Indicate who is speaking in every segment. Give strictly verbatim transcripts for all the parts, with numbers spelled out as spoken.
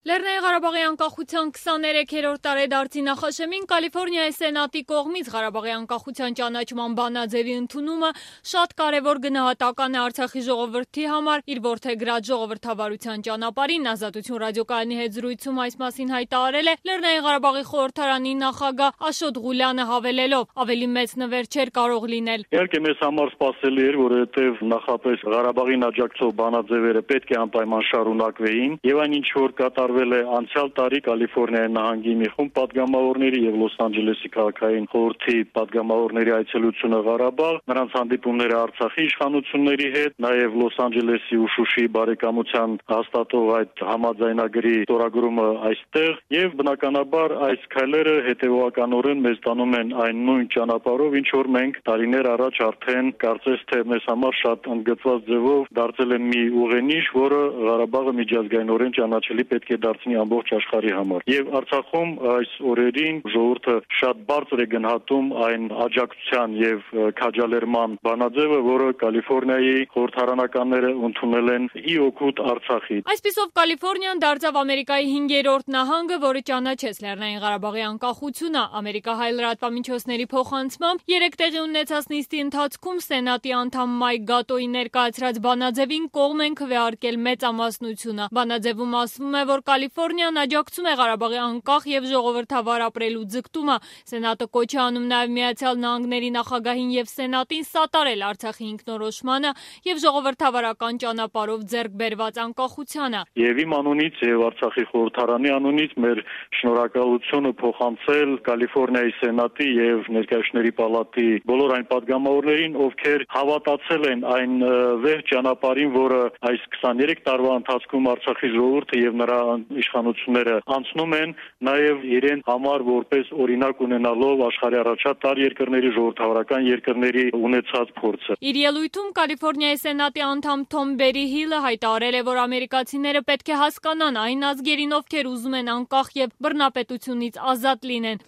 Speaker 1: Լեռնային Ղարաբաղի անկախության քսաներեքերորդ տարեդարձի նախաշեմին Կալիֆորնիայի Սենատի կողմից Ղարաբաղի անկախության ճանաչման բանաձևի ընդունումը շատ կարևոր գնահատական է Արցախի ժողովրդի համար, իր որդեգրած ժողովրդավարության ճանապարհին Ազատություն ռադիոկայանի հետ զրույցում այս մասին հայտարարել է Լեռնային Ղարաբաղի խորհրդարանի նախագահ Աշոտ Ղուլյանը, հավելելով, ավելի մեծ նվեր չէր կարող լինել։
Speaker 2: Իհարկե մեզ համար սպասելի էր, որովհետև նախապես Ղարաբաղին աջակցող բանաձևերը պետք է անպայման շարունակվեին, եւ այն ինչ որ կատարվել է անցյալ տարի Կալիֆորնիայի նահանգի մի խումբ պատգամավորների եւ Լոս Անջելեսի քաղաքային խորհրդի պատգամավորների այցելությունը Ղարաբաղ, նրանց հանդիպումները Արցախի իշխանությունների հետ, նաեւ Լոս Անջելեսի ու Շուշիի բարեկամության հաստատող այդ համաձայնագրի ստորագրումը այստեղ եւ բնականաբար այս քայլերը հետեւողականորեն մեզ տանում են այն նույն ճանապարհով, ինչ որ մենք տարիներ առաջ արդեն կարծես թե մեզ համար շատ ընդգծված ձևով դարձել են մի ուղենիշ, որը Ղարաբաղը միջազգայինորեն ճանաչելի պետք է դարձնի ամբողջ աշխարհի համար։ Եվ Արցախում այս օրերին ժողովուրդը շատ բարձր է գնահատում այն աջակցության եւ քաջալերման բանաձևը, որը Կալիֆորնիայի խորհրդարանականները ընդունել են ի օգուտ Արցախի։
Speaker 1: Այսպիսով Կալիֆորնիան դարձավ Ամերիկայի հինգերորդ նահանգը, որը ճանաչեց Լեռնային Ղարաբաղի անկախությունը։ Ամերիկահայ լրատվամիջոցների փոխանցմամբ երեք տեղի ունեցած նիստի ընթացքում Սենատի անդամ Մայք Գատոյի ներկայացրած բանաձևին կողմ են քվեարկել մեծամասնությունը։ Բանաձևում ասվում է, որ Կալիֆորնիան աջակցում է Ղարաբաղի անկախ եւ ժողովրդավար ապրելու ձգտումը։ Սենատը կոչ է անում նաեւ Միացյալ Նահանգների նախագահին եւ Սենատին սատարել Արցախի ինքնորոշմանը եւ ժողովրդավարական ճանապարհով ձեռք բերված անկախությանը։
Speaker 2: Եվ իմ անունից եւ Արցախի խորհրդարանի անունից մեր շնորհակալությունը փոխանցել Կալիֆորնիայի Սենատի եւ Ներկայացուցիչների պալատի բոլոր այն պատգամավորներին, ովքեր հավատացել են այն վեհ ճանապարհին, որը այս քսաներեք տարվա ընթացքում Արցախի ժողովուրդը եւ նրա իշխանությունները անցնում են, նաեւ իրեն համար որպես օրինակ ունենալով աշխարհի առաջատար երկրների, ժողովրդավարական երկրների ունեցած փորձը։
Speaker 1: Իր ելույթում Կալիֆորնիայի Սենատի անդամ Թոմ Բերի Հիլը հայտարարել է, որ ամերիկացիները պետք է հասկանան այն ազգերին, ովքեր ուզում են անկախ եւ բռնապետությունից ազատ լինեն։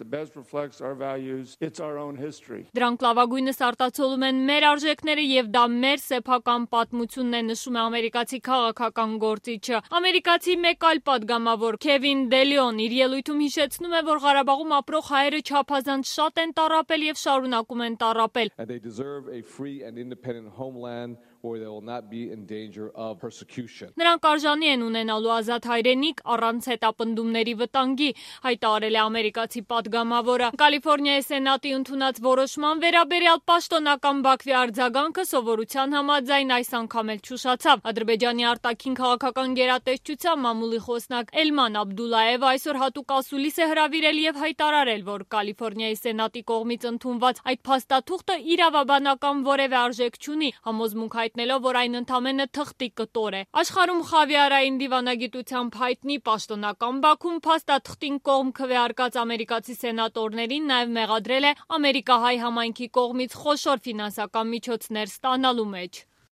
Speaker 1: Դրանք լավագույնս արտացոլում են մեր արժեքները եւ դա մեր սեփական պատմությունն է, նշում է ամերիկացի քաղաքական գործիչը։ Ամերիկացի մեկ այլ պատգամավոր Քևին Դելիոն իր ելույթում հիշեցնում է, որ Ղարաբաղում ապրող հայերը չափազանց շատ են տառապել եւ շարունակում են տառապել։ Նրանք արժանի են ունենալու ազատ հայրենիք առանց հետապնդումների վտանգի, հայտարարել է ամերիկացի պատգամավորը։ Կալիֆորնիայի Սենատի ընդունած որոշման վերաբերյալ պաշտոնական Բաքվի արձագանքը սովորության համաձայն այս անգամ էլ չուշացավ։ Ադրբեջանի արտաքին քաղաքական գերատեսչության մամուլի խոսնակ Էլման Աբդուլլաևը այսօր հատուկ ասուլիս է հրավիրել եւ հայտարարել, որ Կալիֆորնիայի Սենատի կողմից ընդունված այդ փաստաթուղթը իրավաբանական որևէ արժեք չունի, համոզմունք հայտնելով, որ այն ընդամենը թղթի կտոր է։ Աշխարհում խավիարային դիվանագիտությամբ հայտնի պաշտոնական Բաքուն փաստաթղթին կողմ քվեարկած ամերիկացի սենատորներին նաեւ մեղադրել է ամերիկահայ համայնքի կողմից խոշոր ֆինանսական միջոցներ ստանալու մեջ։